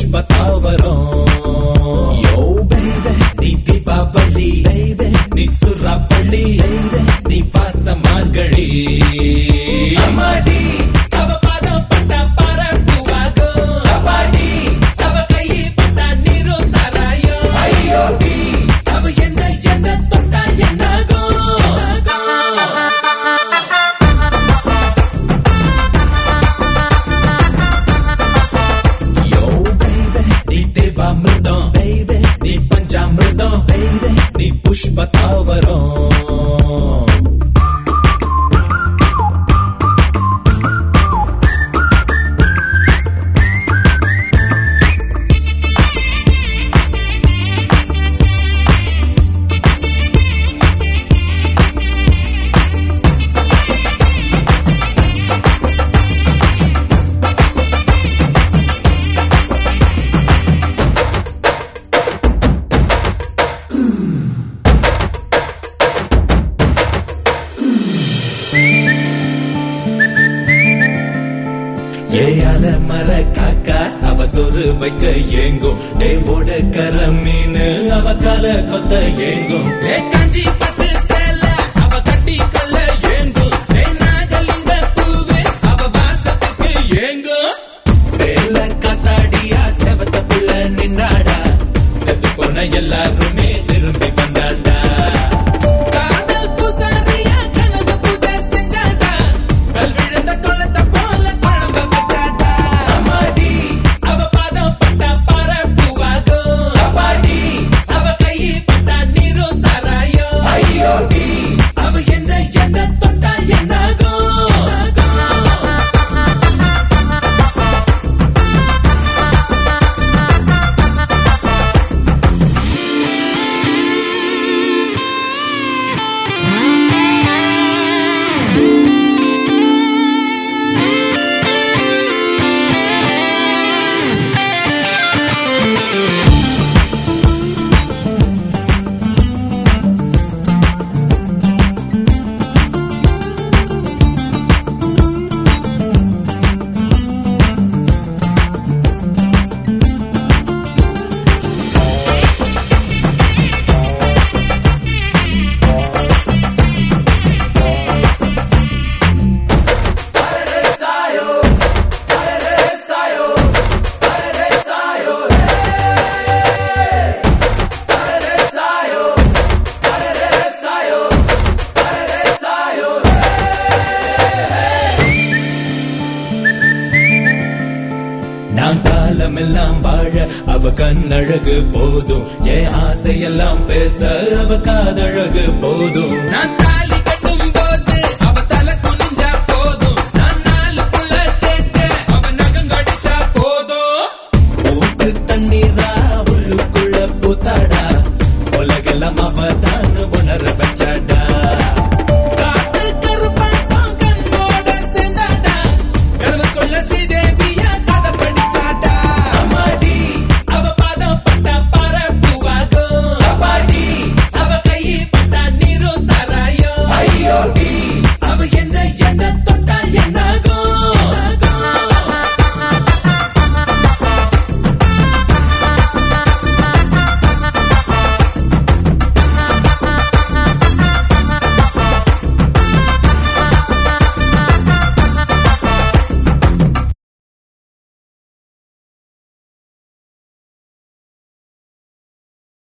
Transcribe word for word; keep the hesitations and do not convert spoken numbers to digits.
புஷ்பதாவரம். Yo baby நீ Deepavali baby நீ சுறாப்பள்ளி baby நீ வாச மார்கழி. அம்மாடி அவ பாதம் பட்டா பரப்புவாகோ அப்பாடி அவ கையை பட்டா நீரோ சாராயோ ஐயோடி அவ என்ன என்ன தொட்டா என்னாகோ. Yo baby நீ தேவாமிர்தம் baby நீ பஞ்சாமிர்தம் baby நீ புஷ்பதாவரம். ஏயால மர காக்கா அவ சொரு வைக்க ஏங்கும் டேவோட கர மீன் அவ கால கொத்த ஏங்கும். ஏ காஞ்சி பட்டு சேல அவ கட்டி கொள்ள ஏங்கும். ஏ நாகலிங்க பூவே அவ வாசத்துக்கு ஏங்கும். சேல காத்தாடியா செவத்த புள்ள நின்னாடா செத்து போன எல்லாருமே திரும்பி வந்தாண்டா. காதல் பூசாரியா கனவு பூஜை செஞ்சாண்டா கல் விழுந்த கொள்ளத்தை போல குழம்ப வச்சாண்டா. அம்மாடி அவ பாதம் பட்டா பரப்புவாகோ அப்பாடி அவ கையை பட்டா நீரோ சாராயோ ஐயோடி அவ என்ன என்ன தொட்டா என்னாகோ. நான் காலமெல்லாம் வாழ அவ கண்ணழகு போதும். என் ஆசையெல்லாம் பேச அவ காதழகு போதும். நான்